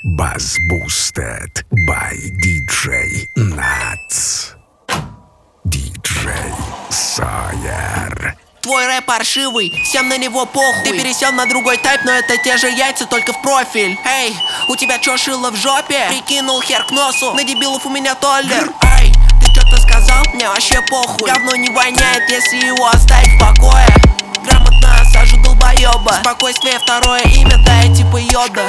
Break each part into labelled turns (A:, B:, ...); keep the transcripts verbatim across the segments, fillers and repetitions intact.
A: Buzz boosted by ди джей Nuts. ди джей Sawyer.
B: Твой рэп паршивый, всем на него похуй. Ты пересел на другой тайп, но это те же яйца, только в профиль. Эй, у тебя чё, шило в жопе? Прикинул хер к носу, на дебилов у меня толлер. Эй, ты чё-то сказал? Мне вообще похуй. Говно не воняет, если его оставить в покое. Грамотно осажу долбоёба. Спокойствие второе имя, да я типа йода.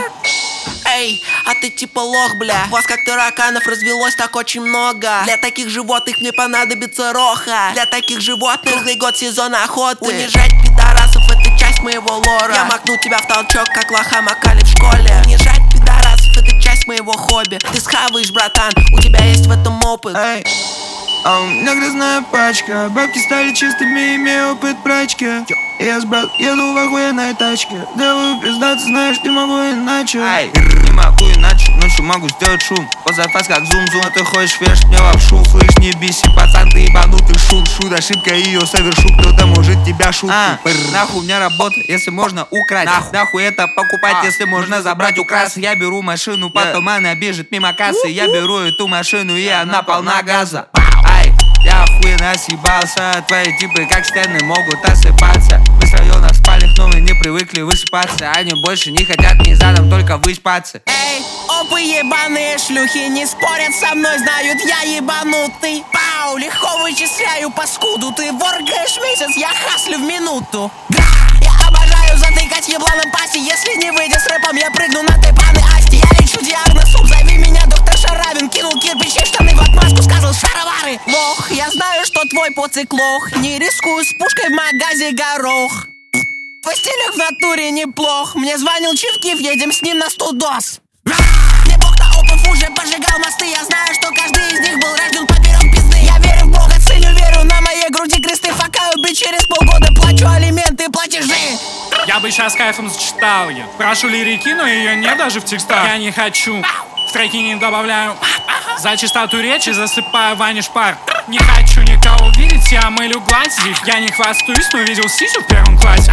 B: Эй, а ты типа лох, бля. Вас как тараканов развелось так очень много. Для таких животных мне понадобится роха. Для таких животных круглый год сезон охоты. Унижать пидорасов — это часть моего лора. Я макну тебя в толчок, как лоха макали в школе. Унижать пидорасов — это часть моего хобби. Ты схаваешь, братан, у тебя есть в этом опыт.
C: Эй, а у меня грязная пачка. Бабки стали чистыми, имею опыт прачки. Я с брат еду в охуенной тачке. Делаю пиздаться, знаешь, не могу иначе. Ай, не могу иначе, ночью могу сделать шум. Позафас как зум-зум, а ты хочешь вешать мне лапшу. Слышь, не биси, пацан, ты ебанутый шут. Шут, ошибка, ее совершу, кто-то может тебя шутить. А, нахуй мне работа, если можно украсть. Нахуй, нахуй это покупать, а, если можно забрать украс. Я беру машину, потом yeah. она бежит мимо кассы. Я беру эту машину, и она полна газа. Ай, я охуенно съебался. Твои типы как стены могут осыпаться. Мы с района спальных, но мы не привыкли высыпаться. Они больше не хотят ни задом, только выспаться.
B: Эй, опы ебаные шлюхи не спорят со мной, знают я ебанутый. Пау, легко вычисляю паскуду. Ты воргаешь месяц, я хаслю в минуту. Гра, я обожаю затыкать ебланом пасти. Если не выйдет с рэпом, я прыгну на тайпаны Асти. Я лечу диагноз, суп, зови меня доктор Шаравин. Кинул кирпичи, штаны в отмазку, сказал шаровары. Лох, я знаю, что твой поцик лох. Не рискую с пушкой в магазе горох. Твой стилек в натуре неплох. Мне звонил Чивкив, едем с ним на студос. Мне бог на опов уже пожигал мосты. Я знаю, что каждый из них был рожден поперек пизды. Я верю в Бога, ценю веру, на моей груди кресты. Факаю, быть через полгода плачу алименты, платежи.
D: Я бы сейчас кайфом зачитал ее. Прошу лирики, но ее нет даже в текстах. Я не хочу, в треки не добавляю. За чистоту речи засыпаю Ване шпар. Не хочу никого видеть, я мылю гладь. Я не хвастаюсь, но видел сисю в первом классе.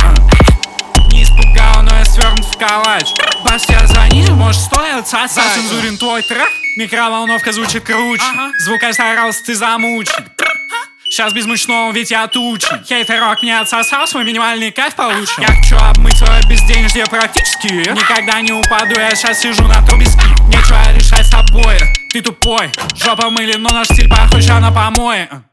D: Не испугал, но я свернут в калач. Бас, я звонил, может стоит отца. Зацензурен твой трек, микроволновка звучит круче. Звук я старался, ты замучен. Сейчас без мучного, ведь я тучен. Хейтерок мне отсосал, свой минимальный кайф получил. Я хочу обмыть свое безденежье практически. Никогда не упаду, я сейчас сижу на трубиске. Нечего решать с тобой, ты тупой. Жопа мыли, но наш стиль похож на помои.